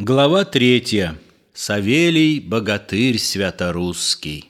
Глава 3. Савелий богатырь святорусский.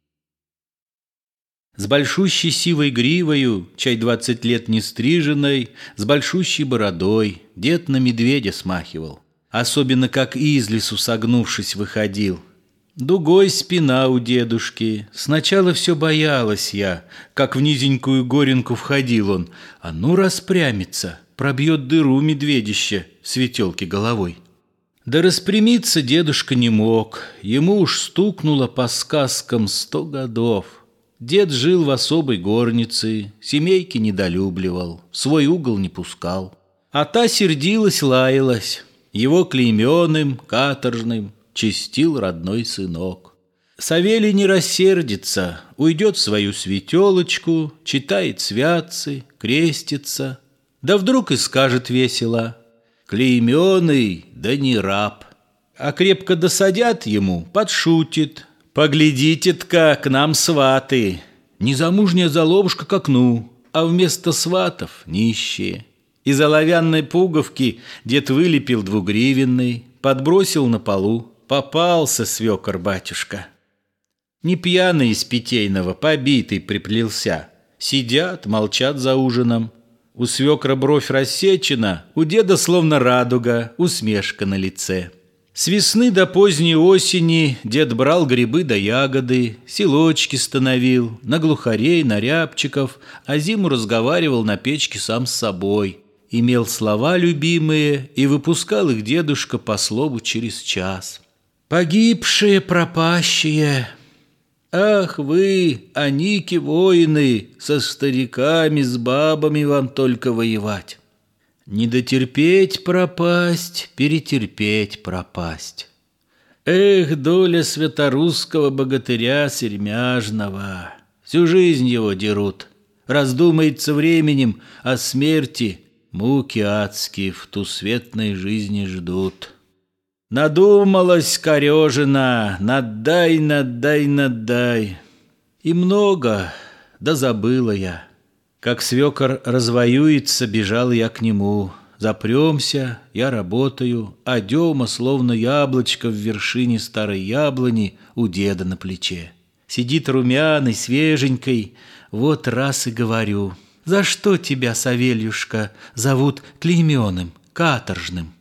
С большущей сивой гривою, чай 20 лет не стриженной, с большущей бородой, дед на медведя смахивал. Особенно как из лесу согнувшись выходил. Дугой спина у дедушки. Сначала все боялась я, как в низенькую горенку входил он. А ну распрямится, пробьет дыру медведище светелки головой. Да распрямиться дедушка не мог, ему уж стукнуло по сказкам 100 годов. Дед жил в особой горнице, семейки недолюбливал, в свой угол не пускал. А та сердилась, лаялась, его клейменым, каторжным чистил родной сынок. Савелий не рассердится, уйдет в свою светелочку, читает святцы, крестится. Да вдруг и скажет весело: клейменый, да не раб. А крепко досадят ему, подшутит: поглядите-тка, к нам сваты. Незамужняя заловушка к окну, а вместо сватов нищие. Из оловянной пуговки дед вылепил 2-гривенный, подбросил на полу. Попался свекор-батюшка. Не пьяный из питейного, побитый приплелся. Сидят, молчат за ужином. У свекра бровь рассечена, у деда словно радуга, усмешка на лице. С весны до поздней осени дед брал грибы да ягоды, селочки становил, на глухарей, на рябчиков, а зиму разговаривал на печке сам с собой. Имел слова любимые, и выпускал их дедушка по слову через час. Погибшие, пропащие. Ах вы, аники воины, со стариками, с бабами вам только воевать. Не дотерпеть пропасть, перетерпеть пропасть. Эх, доля святорусского богатыря сермяжного. Всю жизнь его дерут. Раздумается временем о смерти, муки адские в тусветной жизни ждут. Надумалась корежина, надай, надай, надай. И много, да забыла я. Как свекор развоюется, бежал я к нему. Запремся, я работаю, а Дема, словно яблочко в вершине старой яблони, у деда на плече. Сидит румяный, свеженькой, вот раз и говорю: за что тебя, Савельюшка, зовут клейменым, каторжным?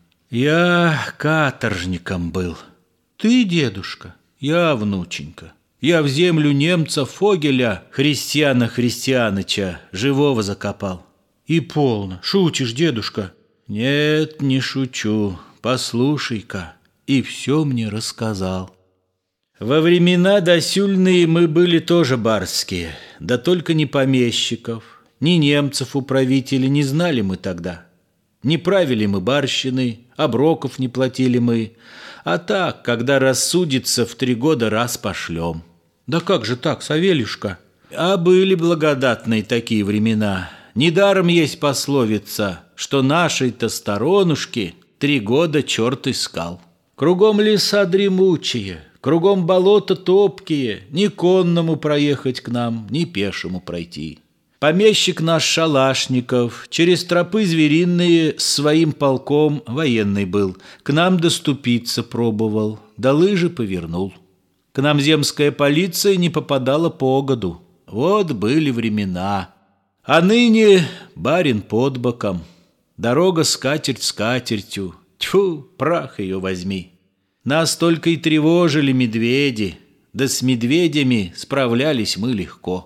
Я каторжником был. Ты, дедушка? Я, внученька. Я в землю немца Фогеля, Христиана Христианыча, живого закопал. И полно. Шутишь, дедушка? Нет, не шучу. Послушай-ка. И все мне рассказал. Во времена досюльные мы были тоже барские, да только не помещиков, ни немцев управителей не знали мы тогда. Не правили мы барщины, оброков не платили мы, а так, когда рассудится, в 3 года раз пошлем. Да как же так, Савельюшка? А были благодатные такие времена. Недаром есть пословица, что нашей-то сторонушки 3 года черт искал. Кругом леса дремучие, кругом болота топкие, ни конному проехать к нам, ни пешему пройти. Помещик наш Шалашников через тропы звериные с своим полком военный был, к нам доступиться пробовал, да лыжи повернул. К нам земская полиция не попадала погоду. Вот были времена. А ныне барин под боком, дорога скатерть скатертью. Тьфу, прах ее возьми. Нас только и тревожили медведи, да с медведями справлялись мы легко.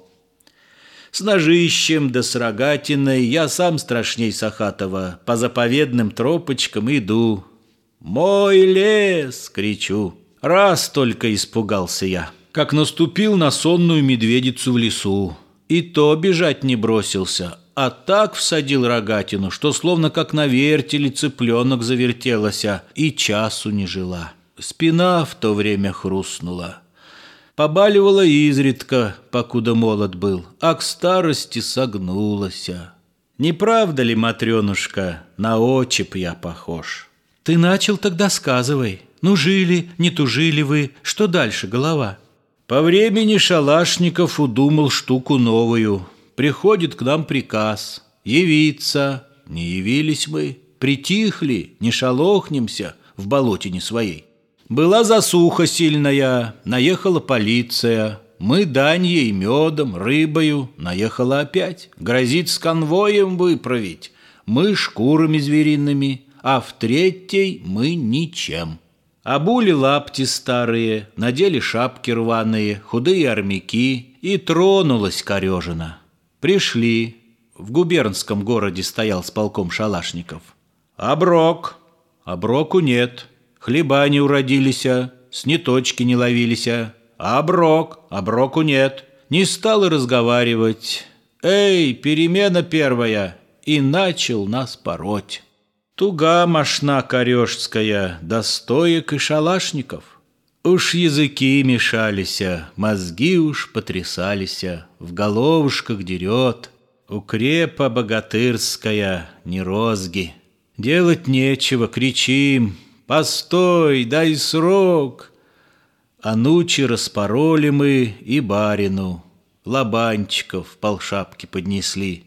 С ножищем да с рогатиной я сам страшней Сахатова по заповедным тропочкам иду. «Мой лес!» — кричу. Раз только испугался я, как наступил на сонную медведицу в лесу. И то бежать не бросился, а так всадил рогатину, что словно как на вертеле цыпленок завертелася и часу не жила. Спина в то время хрустнула. Побаливала изредка, покуда молод был, а к старости согнулася. Не правда ли, Матренушка, на отчип я похож? Ты начал, тогда сказывай. Ну, жили, не тужили вы, что дальше, голова? По времени Шалашников удумал штуку новую. Приходит к нам приказ явиться. Не явились мы, притихли, не шалохнемся. в болотине своей. Была засуха сильная, наехала полиция. Мы дань ей медом, рыбою, наехала опять. Грозит с конвоем выправить. Мы шкурами звериными, а в третьей мы ничем. Обули лапти старые, надели шапки рваные, худые армяки, и тронулась корежина. Пришли. В губернском городе стоял с полком шалашников. Оброк. Оброку нет. Хлеба не уродилися, сниточки не ловилися. Оброк. Оброку нет. Не стал и разговаривать. Эй, перемена первая. И начал нас пороть. Туга мошна корешская, да стоек и шалашников. Уж языки мешалися, мозги уж потрясалися, в головушках дерет. Укрепа богатырская, не розги. Делать нечего, кричим: «Постой, дай срок!» А нучи распороли мы и барину. Лобанчиков полшапки поднесли.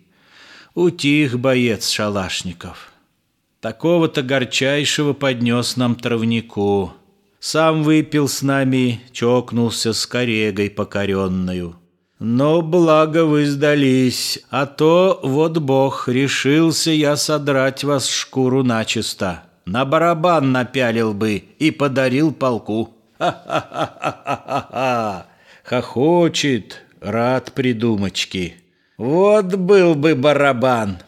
Утих боец шалашников. Такого-то горчайшего поднес нам травнику. Сам выпил с нами, чокнулся с корегой покоренную. Но благо вы сдались, а то, вот Бог, решился я содрать вас шкуру начисто. На барабан напялил бы и подарил полку. Ха-ха-ха-ха-ха-ха! Хохочет, рад придумочки. Вот был бы барабан.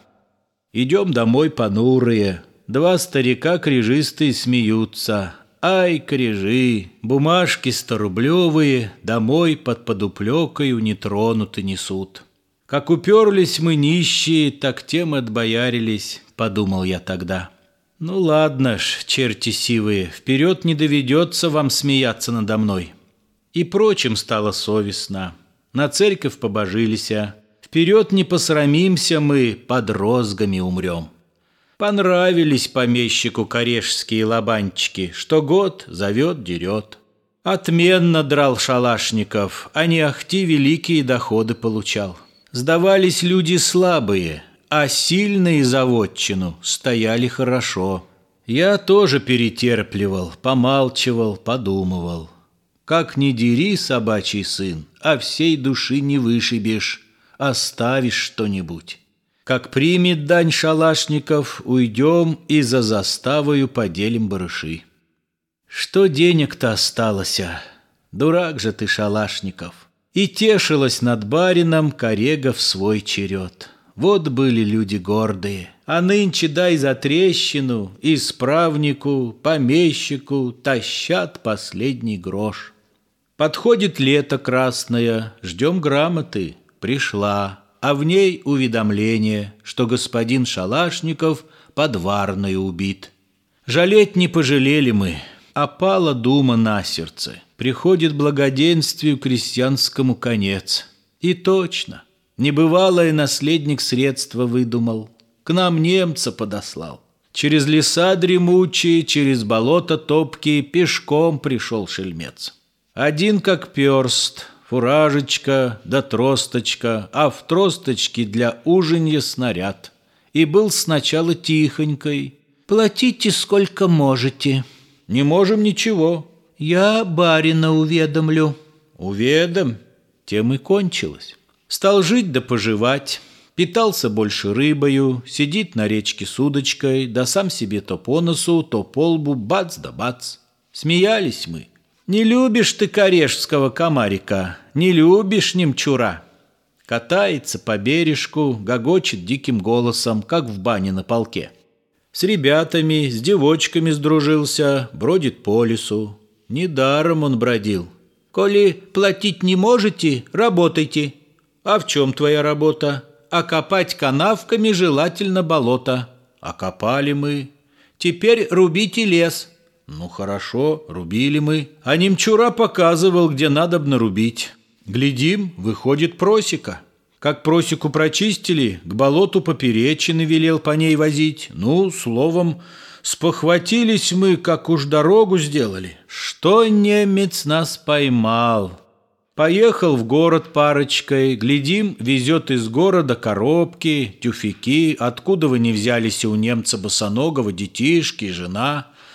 Идем домой понурые. Два старика крижистые смеются. Ай, крижи, бумажки 100-рублевые домой под подуплекою нетронуты несут. Как уперлись мы нищие, так тем отбоярились, подумал я тогда. Ну ладно ж, черти сивые, вперед не доведется вам смеяться надо мной. И прочим стало совестно. На церковь побожилися. Вперед не посрамимся мы, под розгами умрем. Понравились помещику корешские лобанчики, что год зовет, дерет. Отменно драл шалашников, а не ахти великие доходы получал. Сдавались люди слабые, а сильные за вотчину стояли хорошо. Я тоже перетерпливал, помалчивал, подумывал. Как ни дери, собачий сын, а всей души не вышибешь, оставишь что-нибудь. Как примет дань шалашников, уйдем и за заставою поделим барыши. Что денег-то осталось? Дурак же ты, шалашников. И тешилась над барином корега в свой черед. Вот были люди гордые. А нынче дай за трещину, исправнику, помещику тащат последний грош. Подходит лето красное, ждем грамоты. Пришла. А в ней уведомление, что господин Шалашников подварной убит. Жалеть не пожалели мы, а пала дума на сердце. Приходит благоденствию крестьянскому конец. И точно, небывалое наследник средства выдумал. К нам немца подослал. Через леса дремучие, через болото топкие пешком пришел шельмец. Один как перст, фуражечка да тросточка, а в тросточке для ужинья снаряд. И был сначала тихонькой. «Платите сколько можете». «Не можем ничего». «Я барина уведомлю». «Уведом». Тем и кончилось. Стал жить да поживать. Питался больше рыбою, сидит на речке с удочкой, да сам себе то по носу, то по лбу, бац да бац. Смеялись мы. Не любишь ты корешского комарика, не любишь немчура. Катается по бережку, гогочет диким голосом, как в бане на полке. С ребятами, с девочками сдружился, бродит по лесу. Недаром он бродил. Коли платить не можете, работайте. А в чем твоя работа? А копать канавками желательно болото. А копали мы. Теперь рубите лес. Ну хорошо, рубили мы. А немчура показывал, где надобно рубить. Глядим, выходит просека. Как просеку прочистили, к болоту поперечины велел по ней возить. Ну, словом, спохватились мы, как уж дорогу сделали. Что немец нас поймал? Поехал в город парочкой, глядим, везет из города коробки, тюфяки, откуда вы не взялись у немца босоногого, детишки, жена.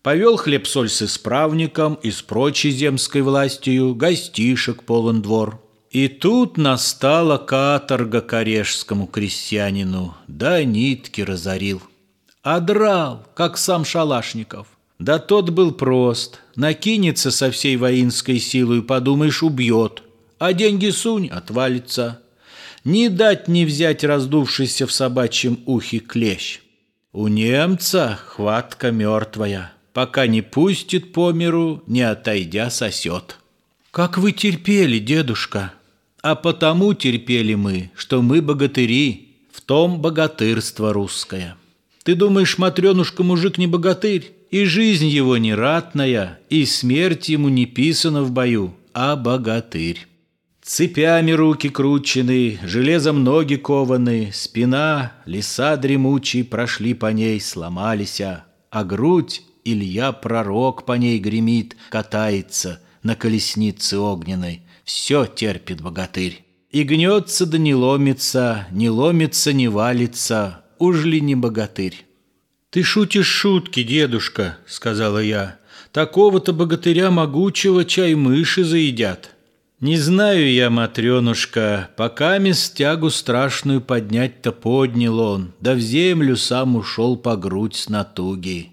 Повел хлеб-соль с исправником и с прочей земской властью, гостишек полон двор. И тут настала каторга корешскому крестьянину, да нитки разорил. А драл, как сам Шалашников. Да тот был прост, накинется со всей воинской силой, подумаешь, убьет, а деньги сунь, отвалится. Ни дать, ни взять раздувшийся в собачьем ухе клещ. У немца хватка мертвая, пока не пустит по миру, не отойдя сосет. Как вы терпели, дедушка? А потому терпели мы, что мы богатыри, в том богатырство русское. Ты думаешь, Матренушка мужик не богатырь? И жизнь его не ратная, и смерть ему не писана в бою, а богатырь. Цепями руки кручены, железом ноги кованы, спина, леса дремучие прошли по ней, сломались, а грудь Илья Пророк по ней гремит, катается на колеснице огненной. Все терпит богатырь. И гнется да не ломится, не ломится, не валится, уж ли не богатырь? «Ты шутишь шутки, дедушка», — сказала я. «Такого-то богатыря могучего чай мыши заедят». «Не знаю я, Матренушка, пока тягу страшную поднять-то поднял он, да в землю сам ушел по грудь с натуги.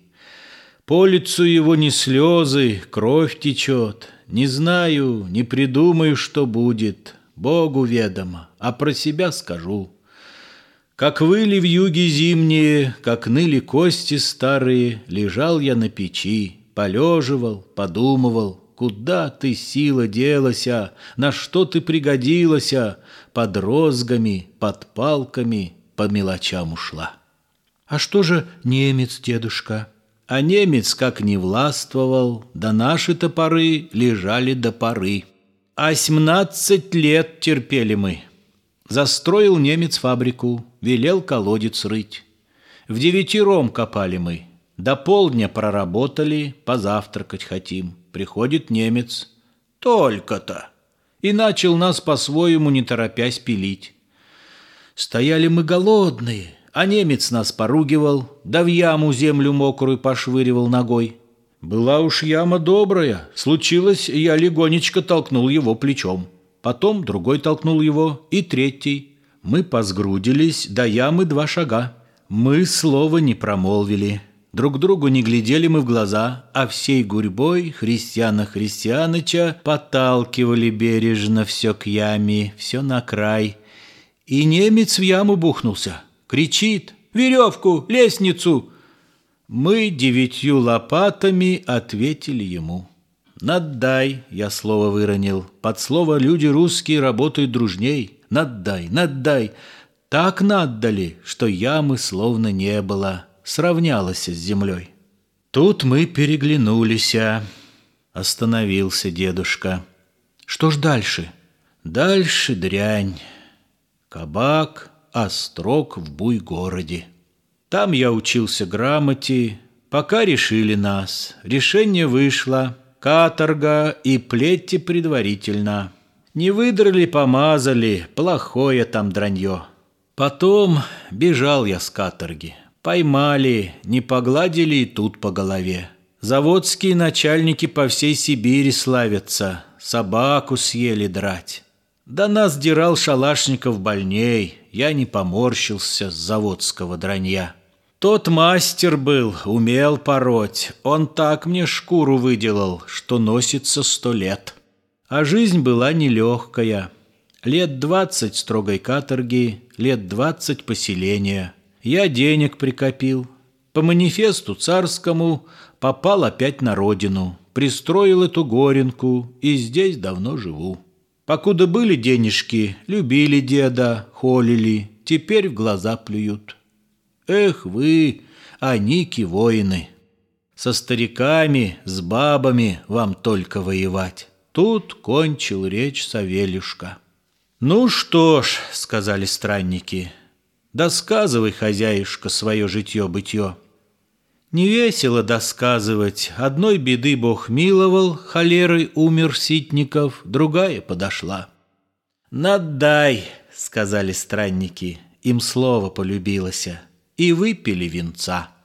По лицу его не слезы, кровь течет. Не знаю, не придумаю, что будет, Богу ведомо, а про себя скажу. Как выли вьюги зимние, как ныли кости старые, лежал я на печи, полеживал, подумывал, куда ты, сила, делася, на что ты пригодилася, под розгами, под палками, по мелочам ушла. А что же немец, дедушка? А немец как не властвовал, да наши топоры лежали до поры. 18 лет терпели мы. Застроил немец фабрику, велел колодец рыть. Вдевятером копали мы. До полдня проработали, позавтракать хотим. Приходит немец. Только-то. И начал нас по-своему, не торопясь, пилить. Стояли мы голодные, а немец нас поругивал, да в яму землю мокрую пошвыривал ногой. Была уж яма добрая. Случилось, я легонечко толкнул его плечом. Потом другой толкнул его, и третий. Мы посгрудились, до ямы 2 шага. Мы слова не промолвили. Друг другу не глядели мы в глаза, а всей гурьбой Христиана Христианыча подталкивали бережно все к яме, все на край. И немец в яму бухнулся. Кричит: «Веревку, лестницу!» Мы 9 лопатами ответили ему. «Наддай», я слово выронил. Под слово люди русские работают дружней. «Наддай, наддай». Так наддали, что ямы словно не было. Сравнялась с землей. Тут мы переглянулись. Остановился дедушка. Что ж дальше? Дальше дрянь. Кабак, острог в Буй-городе. Там я учился грамоте, пока решили нас. Решение вышло. Каторга и плети предварительно. Не выдрали, помазали, плохое там дранье. Потом бежал я с каторги. Поймали, не погладили и тут по голове. Заводские начальники по всей Сибири славятся, собаку съели драть. Да нас дирал Шалашников больней, я не поморщился с заводского дранья. Тот мастер был, умел пороть, он так мне шкуру выделал, что носится 100 лет. А жизнь была нелегкая. Лет 20 строгой каторги, лет 20 поселения. Я денег прикопил. По манифесту царскому попал опять на родину. Пристроил эту горенку и здесь давно живу. Покуда были денежки, любили деда, холили, теперь в глаза плюют. Эх вы, аники воины! Со стариками, с бабами вам только воевать. Тут кончил речь Савельюшка. «Ну что ж», — сказали странники, — «досказывай, хозяюшка, свое житье-бытье». Не весело досказывать, одной беды Бог миловал, холерой умер Ситников, другая подошла. «Надай», — сказали странники, им слово полюбилося, и выпили винца.